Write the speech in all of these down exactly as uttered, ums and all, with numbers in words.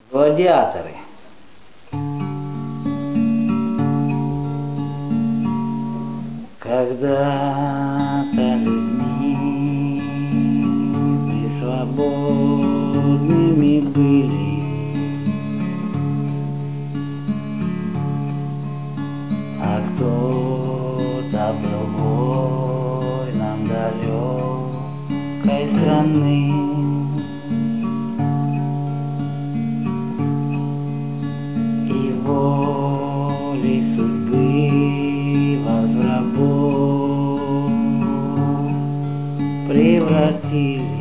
Гладиаторы. Когда-то людьми мы свободными были, а кто-то был воином далекой страны. И волей судьбы возрабов превратили.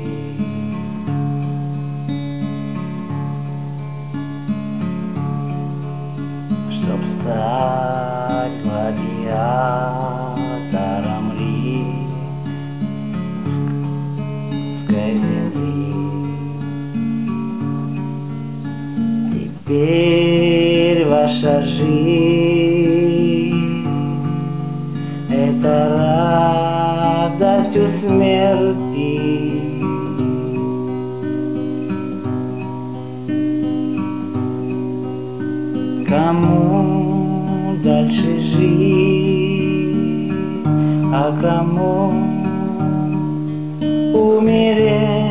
Чтоб стать гладиатором римской земли. Теперь ваша жизнь — это радость у смерти. Кому дальше жить, а кому умереть?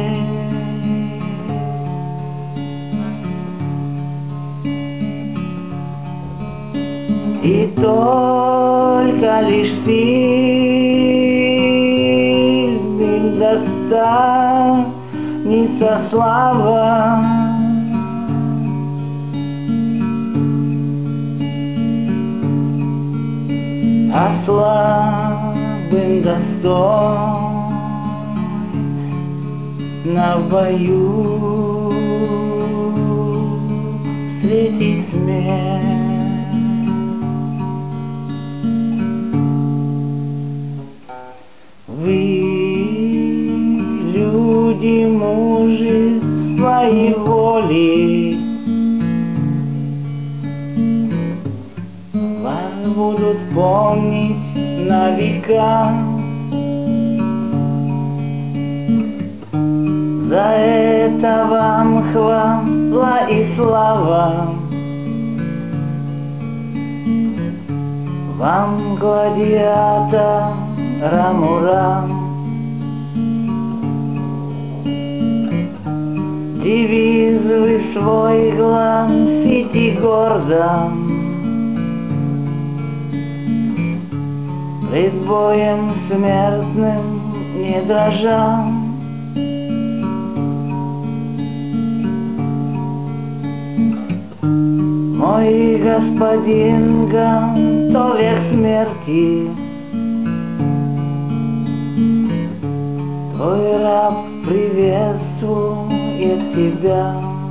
И только лишь сильным достанется слава, а слабым достойно в бою встретить смерть. Вы, люди мужества и воли, вас будут помнить на века. За это вам хвала и слава, вам, гладиаторам, ура! Девиз вы свой гласите гордо, пред боем смертным не дрожа. Мой господин готовя к смерти, твой раб приветствует тебя.